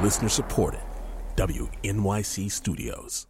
Listener supported. WNYC Studios.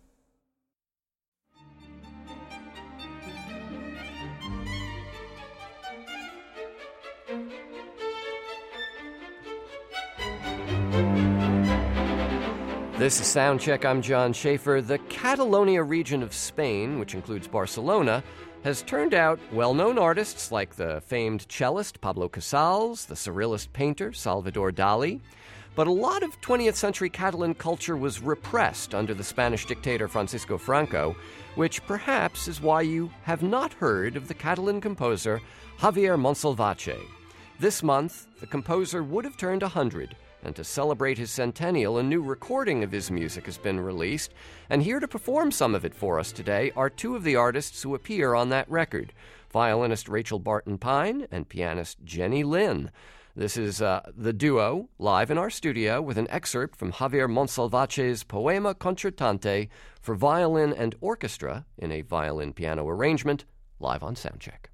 This is Soundcheck. I'm John Schaefer. The Catalonia region of Spain, which includes Barcelona, has turned out well-known artists like the famed cellist Pablo Casals, the surrealist painter Salvador Dali. But a lot of 20th century Catalan culture was repressed under the Spanish dictator Francisco Franco, which perhaps is why you have not heard of the Catalan composer Javier Montsalvatge. This month, the composer would have turned 100, and to celebrate his centennial, a new recording of his music has been released. And here to perform some of it for us today are two of the artists who appear on that record, violinist Rachel Barton-Pine and pianist Jenny Lin. This is the duo, live in our studio, with an excerpt from Javier Montsalvatge's Poema Concertante for violin and orchestra in a violin-piano arrangement, live on Soundcheck.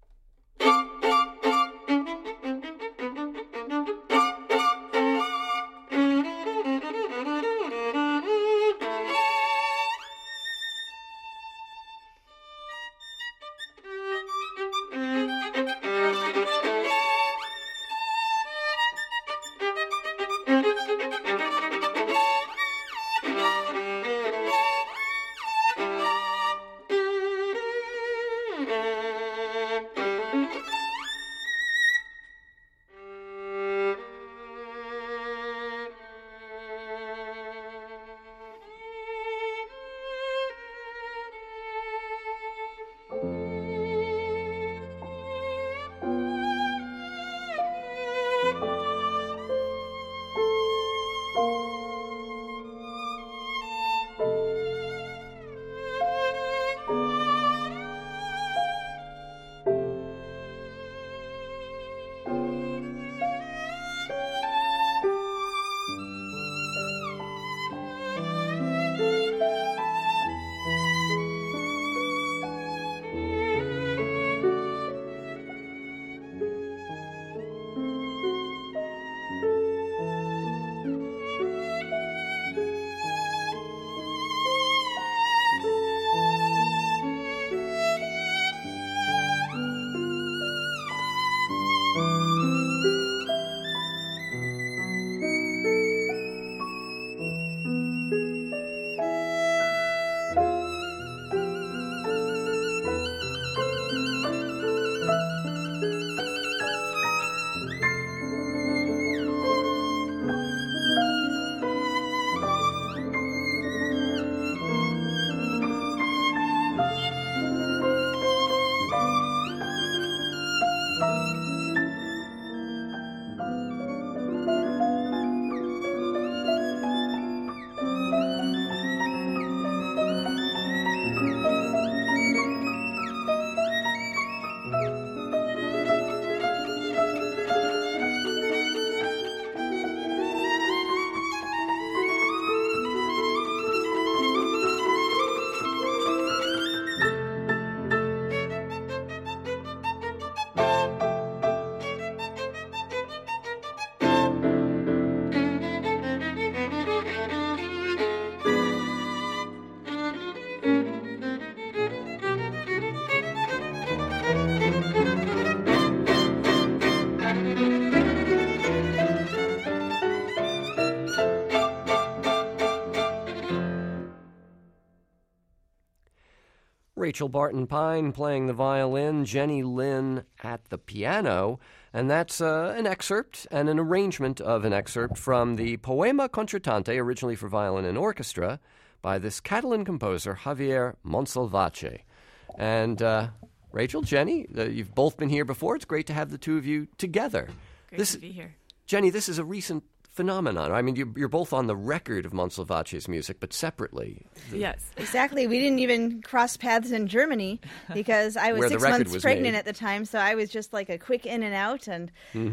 Rachel Barton-Pine playing the violin, Jenny Lin at the piano, and that's an excerpt and an arrangement of an excerpt from the Poema Concertante, originally for violin and orchestra, by this Catalan composer, Javier Montsalvatge. And Rachel, Jenny, you've both been here before. It's great to have the two of you together. Great to be here. Jenny, this is a recent phenomenon. I mean, you're both on the record of Montsalvatge's music, but separately. Yes. Exactly. We didn't even cross paths in Germany because I was 6 months pregnant at the time, so I was just like a quick in and out. And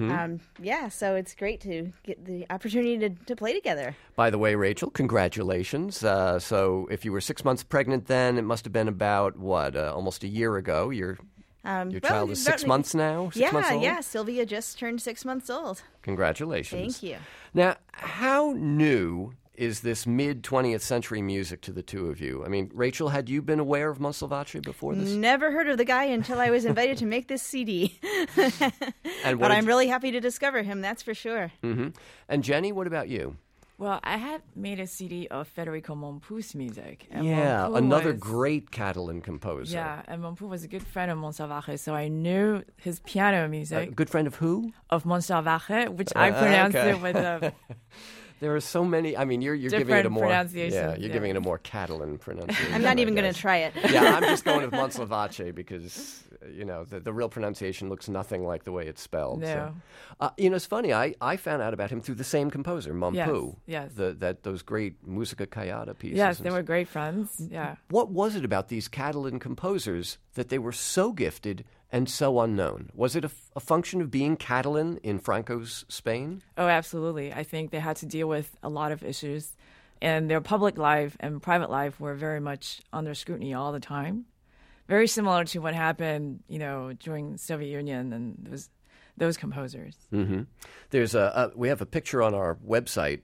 so it's great to get the opportunity to play together. By the way, Rachel, congratulations. So if you were 6 months pregnant then, it must have been about, almost a year ago. You're Your child is 6 months now? 6 months old? Yeah. Sylvia just turned 6 months old. Congratulations. Thank you. Now, how new is this mid-20th century music to the two of you? I mean, Rachel, had you been aware of Monsalvatore before this? Never heard of the guy until I was invited to make this CD. But I'm really happy to discover him, that's for sure. Mm-hmm. And Jenny, what about you? Well, I had made a CD of Federico Montpou's music. And another great Catalan composer. Yeah, and Montpou was a good friend of Monsalvatore, so I knew his piano music. Good friend of who? Of Monsalvatore, which I pronounced it with a... There are so many. I mean, you're giving it a more giving it a more Catalan pronunciation. I'm not even going to try it. Yeah, I'm just going with Monsalvatore because the real pronunciation looks nothing like the way it's spelled. No. So. It's funny. I found out about him through the same composer, Montpou. Yes. Those great Musica Callada pieces. Yes, they were great friends. Yeah. What was it about these Catalan composers that they were so gifted and so unknown? Was it a function of being Catalan in Franco's Spain? Oh, absolutely. I think they had to deal with a lot of issues, and their public life and private life were very much under scrutiny all the time. Very similar to what happened, during the Soviet Union and those composers. Mm-hmm. There's we have a picture on our website,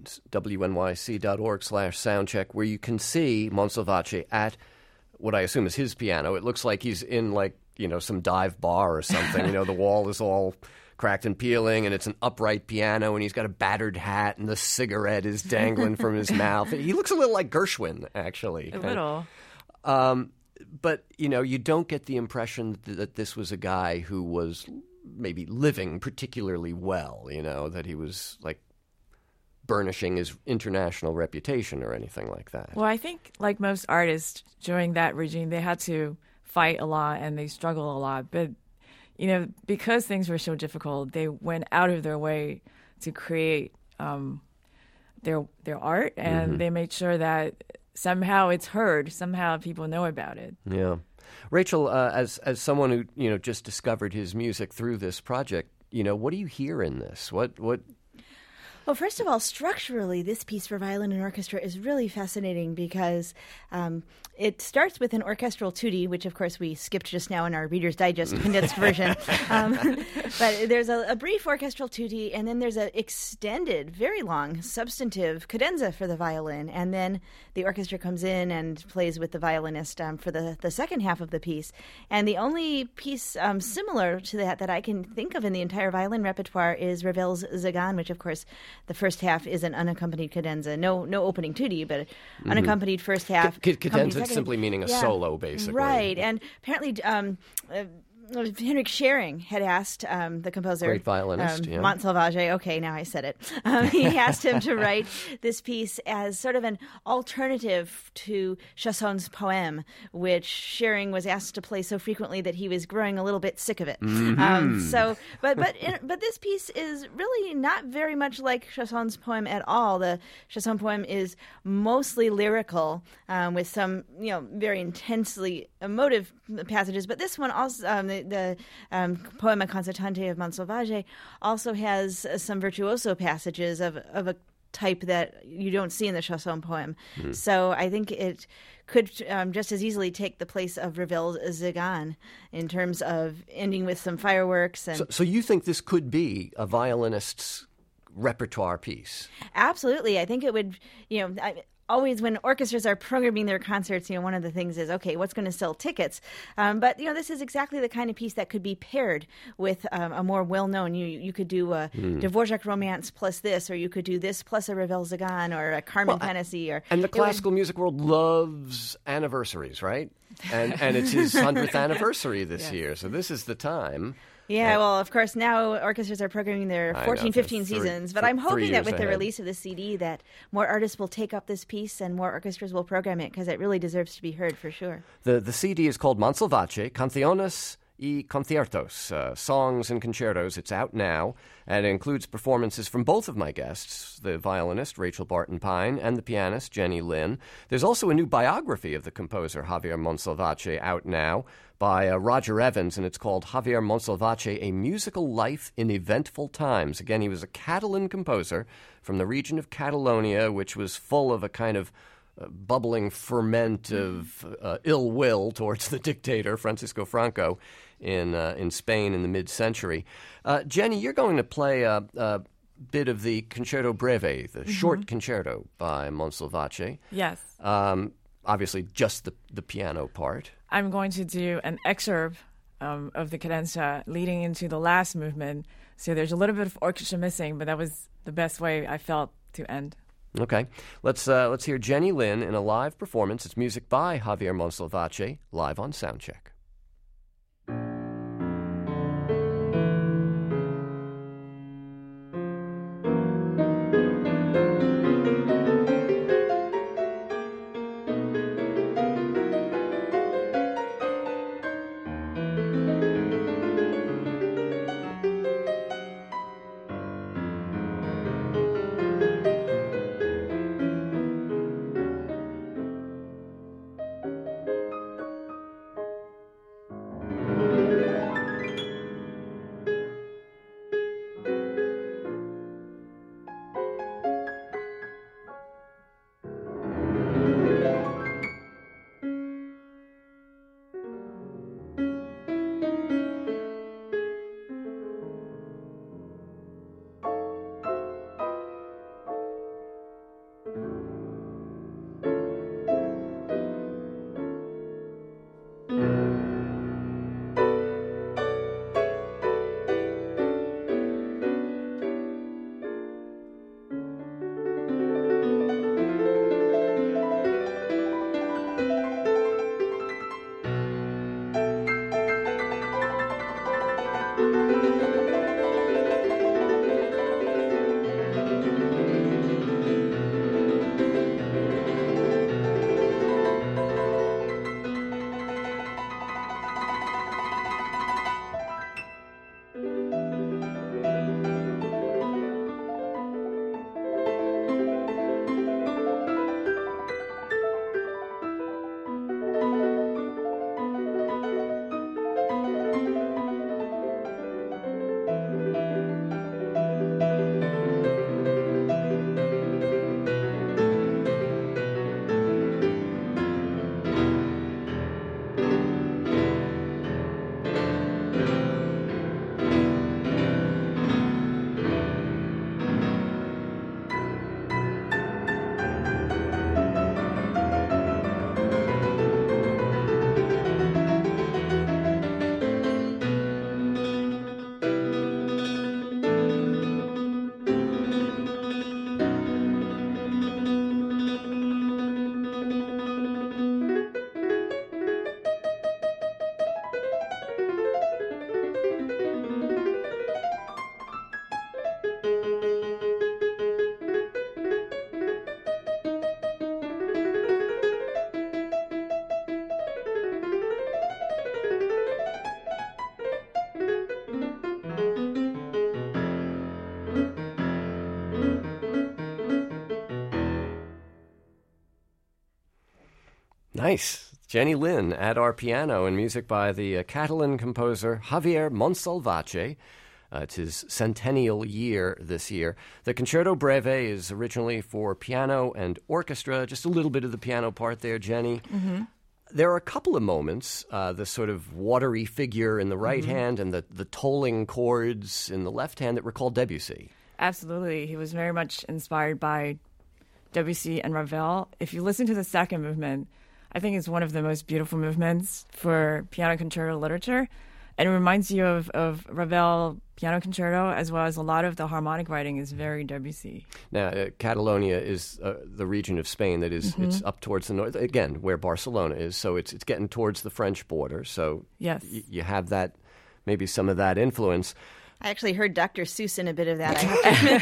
wnyc.org/soundcheck, where you can see Monsalvatore at what I assume is his piano. It looks like he's in some dive bar or something. The wall is all cracked and peeling, and it's an upright piano, and he's got a battered hat, and the cigarette is dangling from his mouth. He looks a little like Gershwin, actually. A little. But, you don't get the impression that this was a guy who was maybe living particularly well, that he was, burnishing his international reputation or anything like that. Well, I think, like most artists during that regime, they had to fight a lot and they struggled a lot. But, because things were so difficult, they went out of their way to create their art, and they made sure that somehow it's heard, somehow people know about it. Yeah. Rachel, as someone who, just discovered his music through this project, what do you hear in this? What? Well, first of all, structurally, this piece for violin and orchestra is really fascinating because it starts with an orchestral tutti, which, of course, we skipped just now in our Reader's Digest condensed version. But there's a brief orchestral tutti, and then there's an extended, very long, substantive cadenza for the violin. And then the orchestra comes in and plays with the violinist for the second half of the piece. And the only piece similar to that I can think of in the entire violin repertoire is Ravel's Zagan, which, of course, the first half is an unaccompanied cadenza. No opening tutti, but unaccompanied first half. Cadenza simply meaning a solo, basically. Right, and apparently Henrik Schering had asked the composer, great violinist, Monsalvatore. Okay, now I said it. He asked him to write this piece as sort of an alternative to Chasson's poem, which Schering was asked to play so frequently that he was growing a little bit sick of it. But this piece is really not very much like Chasson's poem at all. The Chasson poem is mostly lyrical, with some very intensely emotive passages, but this one also. The Poema Concertante of Monsalvatore also has some virtuoso passages of a type that you don't see in the Chausson poem. So I think it could just as easily take the place of Ravel's Zagan in terms of ending with some fireworks. And so you think this could be a violinist's repertoire piece? Absolutely. I think it would, always when orchestras are programming their concerts, one of the things is, okay, what's going to sell tickets? But, this is exactly the kind of piece that could be paired with a more well-known. You could do a Dvorak romance plus this, or you could do this plus a Ravel Zagan or a Carmen Fantasy. And the classical music world loves anniversaries, right? And it's his 100th anniversary this year, so this is the time. Yeah, well, of course, now orchestras are programming their 14, 15 seasons, but I'm hoping that with the release of the CD that more artists will take up this piece and more orchestras will program it because it really deserves to be heard for sure. The CD is called Monsalvatore, Canciones y Conciertos, Songs and Concertos. It's out now, and it includes performances from both of my guests, the violinist Rachel Barton Pine and the pianist Jenny Lin. There's also a new biography of the composer Javier Monsalvatore out now by Roger Evans, and it's called Javier Monsalvatore, A Musical Life in Eventful Times. Again, he was a Catalan composer from the region of Catalonia, which was full of a kind of bubbling ferment of ill will towards the dictator, Francisco Franco, in Spain in the mid-century. Jenny, you're going to play a bit of the Concerto Breve, the short concerto by Monsalvace. Yes. Obviously, just the piano part. I'm going to do an excerpt of the cadenza leading into the last movement. So there's a little bit of orchestra missing, but that was the best way I felt to end. Okay. Let's hear Jenny Lin in a live performance. It's music by Javier Monsalvace, live on Soundcheck. Nice. Jenny Lin at our piano and music by the Catalan composer Javier Monsalvace. It's his centennial year this year. The Concerto Breve is originally for piano and orchestra, just a little bit of the piano part there, Jenny. Mm-hmm. There are a couple of moments, the sort of watery figure in the right hand and the tolling chords in the left hand that recall Debussy. Absolutely. He was very much inspired by Debussy and Ravel. If you listen to the second movement, I think it's one of the most beautiful movements for piano concerto literature. And it reminds you of Ravel piano concerto, as well as a lot of the harmonic writing is very Debussy. Now, Catalonia is the region of Spain that is it's up towards the north, again, where Barcelona is. So it's getting towards the French border. So yes. You have that, maybe some of that influence. I actually heard Dr. Seuss in a bit of that, I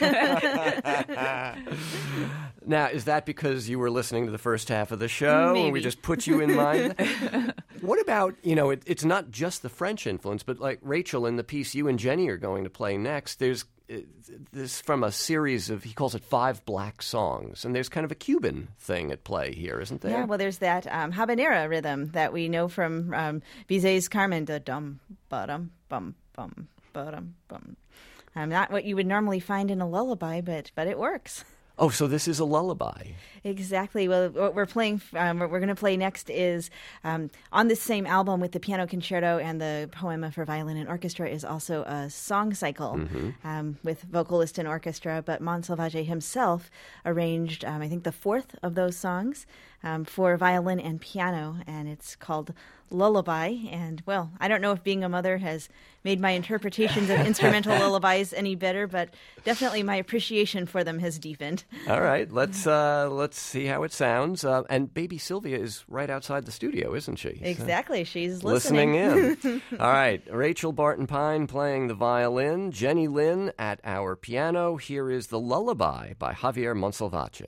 have to admit. Now, is that because you were listening to the first half of the show? Maybe. And we just put you in mind? What about, it's not just the French influence, but like Rachel, in the piece you and Jenny are going to play next, there's this from a series of, he calls it 5 black songs, and there's kind of a Cuban thing at play here, isn't there? Yeah, well, there's that habanera rhythm that we know from Bizet's Carmen, the dum, ba-dum, bum, bum. Not what you would normally find in a lullaby, but it works. Oh, so this is a lullaby. Exactly. Well, what we're playing, what we're going to play next is on this same album with the piano concerto and the poema for violin and orchestra is also a song cycle with vocalist and orchestra. But Monsalvatge himself arranged, I think, the fourth of those songs for violin and piano, and it's called Lullaby. And, well, I don't know if being a mother has made my interpretations of instrumental lullabies any better, but definitely my appreciation for them has deepened. All right, let's see how it sounds. And baby Sylvia is right outside the studio, isn't she? Exactly, she's listening in. All right, Rachel Barton Pine playing the violin, Jenny Lin at our piano. Here is The Lullaby by Javier Monsalvatge.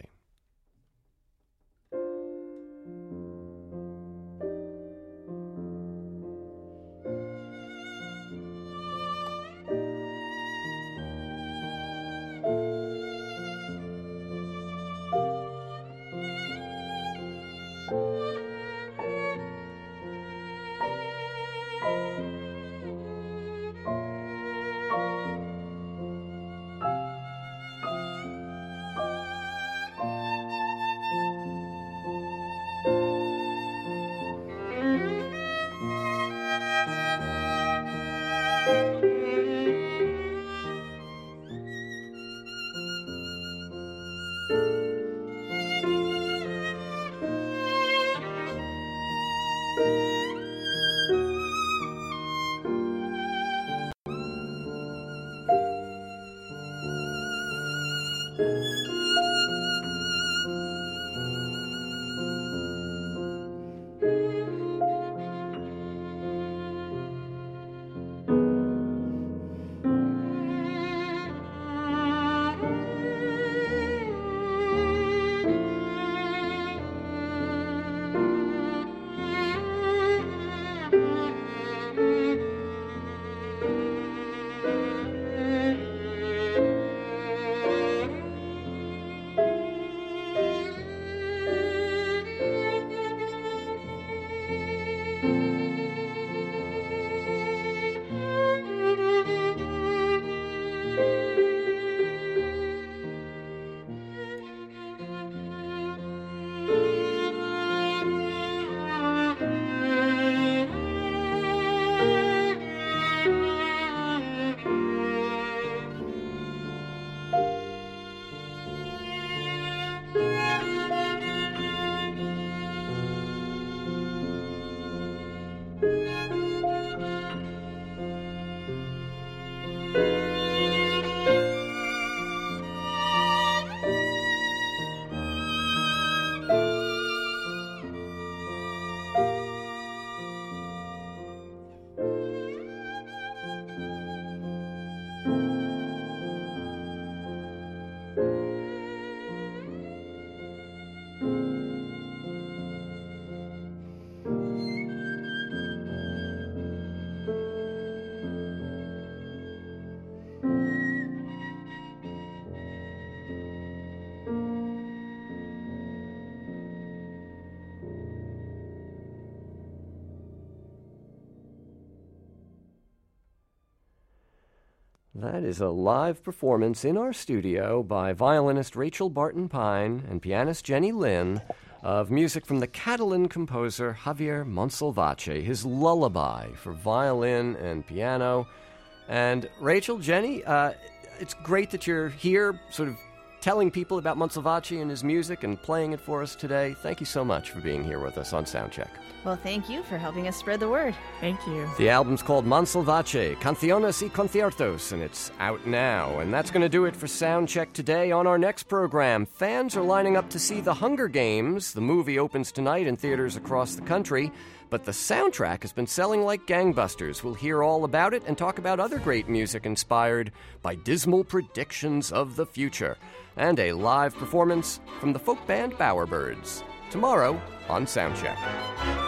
That is a live performance in our studio by violinist Rachel Barton Pine and pianist Jenny Lin of music from the Catalan composer Javier Monsalvatge, his Lullaby for violin and piano. And Rachel, Jenny, it's great that you're here sort of telling people about Monsalvatge and his music and playing it for us today. Thank you so much for being here with us on Soundcheck. Well, thank you for helping us spread the word. Thank you. The album's called Monsalvatge, Canciones y Conciertos, and it's out now. And that's going to do it for Soundcheck today. On our next program, fans are lining up to see The Hunger Games. The movie opens tonight in theaters across the country, but the soundtrack has been selling like gangbusters. We'll hear all about it and talk about other great music inspired by dismal predictions of the future. And a live performance from the folk band Bowerbirds. Tomorrow on Soundcheck.